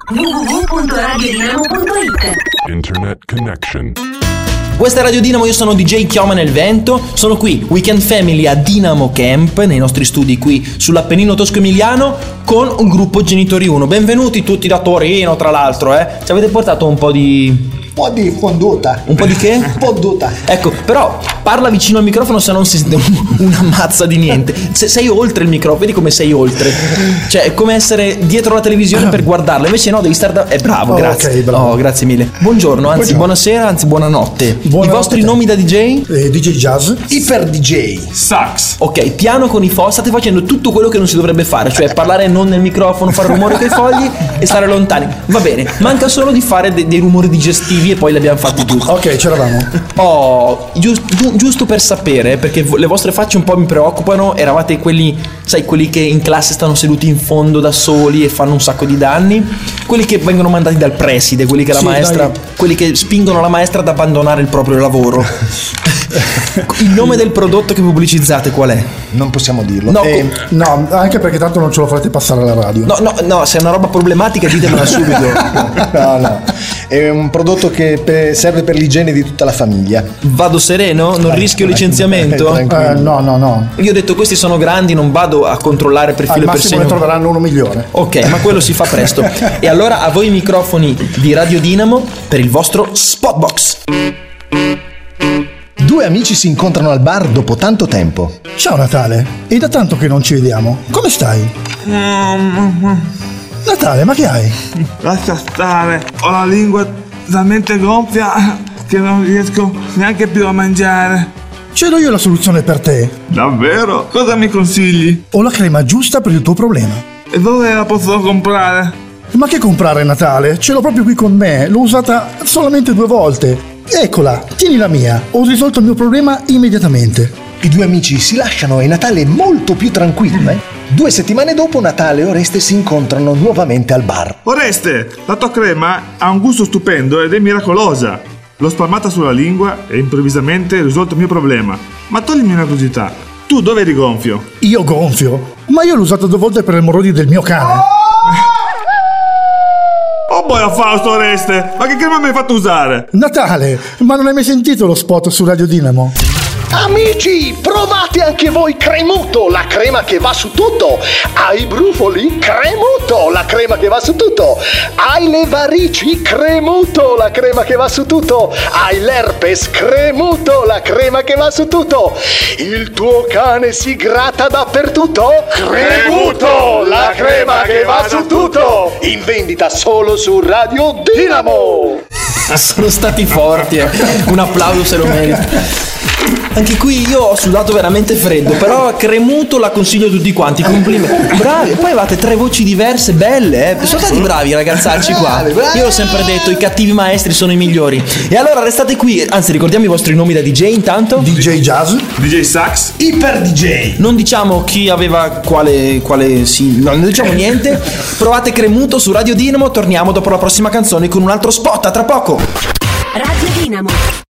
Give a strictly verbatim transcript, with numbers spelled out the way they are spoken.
w w w punto radio dinamo punto it. Internet connection. Questa è Radio Dinamo, io sono D J Chioma nel Vento, sono qui, Weekend Family a Dinamo Camp, nei nostri studi qui sull'Appennino Tosco-Emiliano, con un gruppo Genitori uno. Benvenuti tutti da Torino, tra l'altro, eh. Ci avete portato un po' di... Un po' di fonduta. Un po' di che? Un po' fonduta. Ecco, però parla vicino al microfono, se non si sente una mazza di niente. Se sei oltre il microfono, vedi come sei oltre. Cioè, è come essere dietro la televisione per guardarla. Invece no, devi stare da... Eh, bravo, Oh, grazie. ok, bravo. Oh, grazie mille. Buongiorno, anzi, Buongiorno. buonasera, anzi, buonanotte. I Buonanotte vostri a te. nomi da D J? Eh, D J Jazz. Iper D J. Sax. Ok, piano con i fogli, state facendo tutto quello che non si dovrebbe fare, cioè parlare non nel microfono, fare rumore con i fogli e stare lontani. Va bene, manca solo di fare de- dei rumori digestivi e poi li abbiamo fatti tutti. Ok, c'eravamo. Oh, giu- giu- giusto per sapere, perché vo- le vostre facce un po' mi preoccupano, eravate quelli, sai, quelli che in classe stanno seduti in fondo da soli e fanno un sacco di danni, quelli che vengono mandati dal preside, quelli che la Sì, maestra, dai. quelli che spingono la maestra ad abbandonare il proprio lavoro. Il nome del prodotto che pubblicizzate qual è? Non possiamo dirlo. No, Eh, co- No, anche perché tanto non ce lo farete passare alla radio. No, no, no, se è una roba problematica ditemela subito. no, no. È un prodotto che per- serve per l'igiene di tutta la famiglia. Vado sereno? Non rischio licenziamento? Tranquillo. Eh, no, no, no. Io ho detto questi sono grandi, non vado a controllare per Al filo e per massimo ne segno. troveranno uno migliore. Ok, ma quello si fa presto. E allora a voi i microfoni di Radio Dinamo per il vostro Spotbox. Due amici si incontrano al bar dopo tanto tempo. Ciao Natale, è da tanto che non ci vediamo. Come stai? Natale, ma che hai? Lascia stare, ho la lingua talmente gonfia che non riesco neanche più a mangiare. Ce l'ho io la soluzione per te. Davvero? Cosa mi consigli? Ho la crema giusta per il tuo problema. E dove la posso comprare? Ma che comprare Natale? Ce l'ho proprio qui con me. L'ho usata solamente due volte. Eccola, tieni la mia. Ho risolto il mio problema immediatamente. I due amici si lasciano e Natale è molto più tranquillo. Eh? Due settimane dopo Natale e Oreste si incontrano nuovamente al bar. Oreste, la tua crema ha un gusto stupendo ed è miracolosa. L'ho spalmata sulla lingua e improvvisamente ho risolto il mio problema. Ma toglimi una curiosità. Tu dove eri gonfio? Io gonfio? Ma io l'ho usata due volte per le emorroidi del mio cane. Oh boia Fausto Oreste, ma che crema mi hai fatto usare? Natale, ma non hai mai sentito lo spot su Radio Dinamo? Amici, provate anche voi Cremuto, la crema che va su tutto. Hai brufoli? Cremuto, la crema che va su tutto. Hai le varici? Cremuto, la crema che va su tutto. Hai l'herpes? Cremuto, la crema che va su tutto. Il tuo cane si gratta dappertutto? Cremuto, la crema che va su tutto. In vendita solo su Radio Dinamo. Sono stati forti, eh. Un applauso se lo merita. Anche qui io ho sudato veramente freddo, però Cremuto la consiglio a tutti quanti, complimenti. Bravi, poi avete tre voci diverse, belle, eh. Sono stati bravi i ragazzacci qua. Io l'ho sempre detto, i cattivi maestri sono i migliori. E allora restate qui, anzi ricordiamo i vostri nomi da D J intanto. D J Jazz. D J Sax? Iper D J. Non diciamo chi aveva quale, quale sì, no, non diciamo niente. Provate Cremuto su Radio Dinamo, torniamo dopo la prossima canzone con un altro spot, a tra poco. Radio Dinamo.